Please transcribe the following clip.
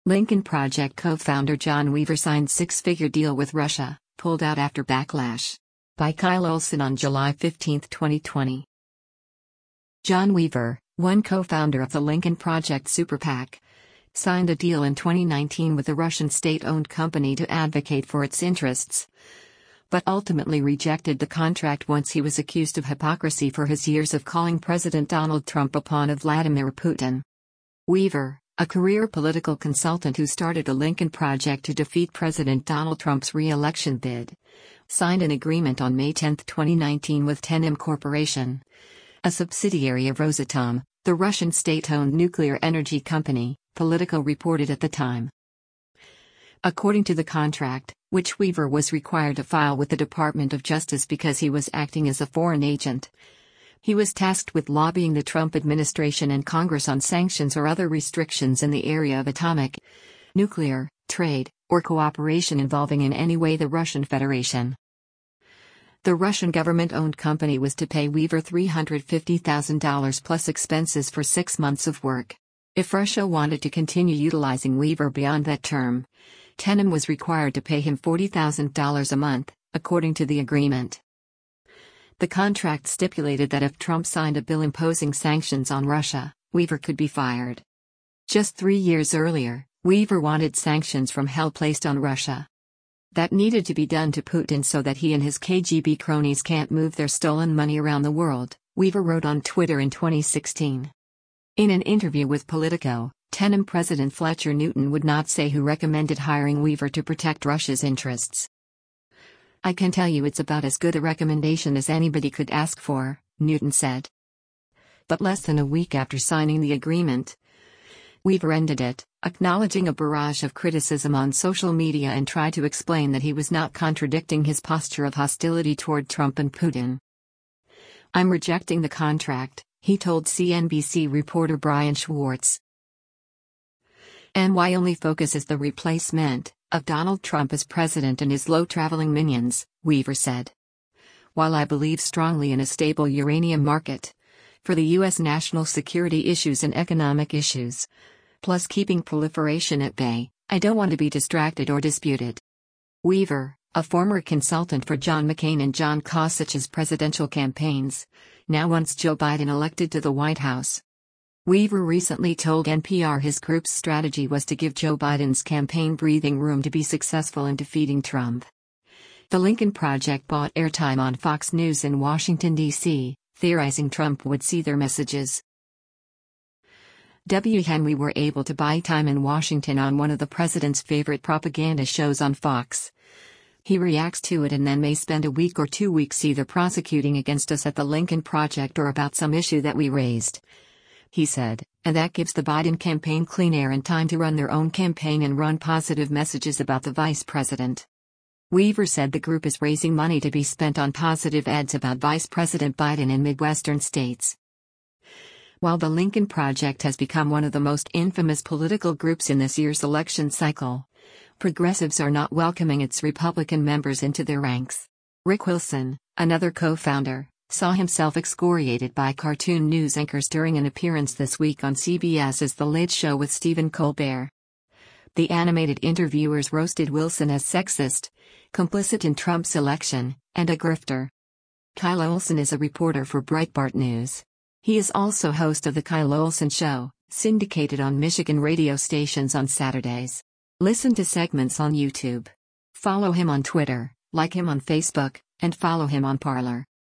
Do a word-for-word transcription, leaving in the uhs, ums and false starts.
Lincoln Project co-founder John Weaver signed six-figure deal with Russia, pulled out after backlash. By Kyle Olson on July fifteenth, twenty twenty. John Weaver, one co-founder of the Lincoln Project Super PAC, signed a deal in twenty nineteen with a Russian state-owned company to advocate for its interests, but ultimately rejected the contract once he was accused of hypocrisy for his years of calling President Donald Trump a pawn of Vladimir Putin. Weaver, a career political consultant who started the Lincoln Project to defeat President Donald Trump's re-election bid, signed an agreement on May tenth, twenty nineteen with Tenem Corporation, a subsidiary of Rosatom, the Russian state-owned nuclear energy company, Politico reported at the time. According to the contract, which Weaver was required to file with the Department of Justice because he was acting as a foreign agent, he was tasked with lobbying the Trump administration and Congress on sanctions or other restrictions in the area of atomic, nuclear, trade, or cooperation involving in any way the Russian Federation. The Russian government-owned company was to pay Weaver three hundred fifty thousand dollars plus expenses for six months of work. If Russia wanted to continue utilizing Weaver beyond that term, Tenem was required to pay him forty thousand dollars a month, according to the agreement. The contract stipulated that if Trump signed a bill imposing sanctions on Russia, Weaver could be fired. Just three years earlier, Weaver wanted sanctions from hell placed on Russia. That needed to be done to Putin so that he and his K G B cronies can't move their stolen money around the world, Weaver wrote on Twitter in twenty sixteen. In an interview with Politico, Tenem President Fletcher Newton would not say who recommended hiring Weaver to protect Russia's interests. "I can tell you it's about as good a recommendation as anybody could ask for," Newton said. But less than a week after signing the agreement, Weaver ended it, acknowledging a barrage of criticism on social media and tried to explain that he was not contradicting his posture of hostility toward Trump and Putin. "I'm rejecting the contract," he told C N B C reporter Brian Schwartz. "And my only focus is the replacement of Donald Trump as president and his low-traveling minions," Weaver said. "While I believe strongly in a stable uranium market, for the U S national security issues and economic issues, plus keeping proliferation at bay, I don't want to be distracted or disputed." Weaver, a former consultant for John McCain and John Kosuch's presidential campaigns, now wants Joe Biden elected to the White House. Weaver recently told N P R his group's strategy was to give Joe Biden's campaign breathing room to be successful in defeating Trump. The Lincoln Project bought airtime on Fox News in Washington, D C, theorizing Trump would see their messages. W. Henry were able to buy time in Washington on one of the president's favorite propaganda shows on Fox. He reacts to it and then may spend a week or two weeks either prosecuting against us at the Lincoln Project or about some issue that we raised, he said, and that gives the Biden campaign clean air and time to run their own campaign and run positive messages about the vice president. Weaver said the group is raising money to be spent on positive ads about Vice President Biden in Midwestern states. While the Lincoln Project has become one of the most infamous political groups in this year's election cycle, progressives are not welcoming its Republican members into their ranks. Rick Wilson, another co-founder, saw himself excoriated by cartoon news anchors during an appearance this week on C B S's The Late Show with Stephen Colbert. The animated interviewers roasted Wilson as sexist, complicit in Trump's election, and a grifter. Kyle Olson is a reporter for Breitbart News. He is also host of The Kyle Olson Show, syndicated on Michigan radio stations on Saturdays. Listen to segments on YouTube. Follow him on Twitter, like him on Facebook, and follow him on Parler.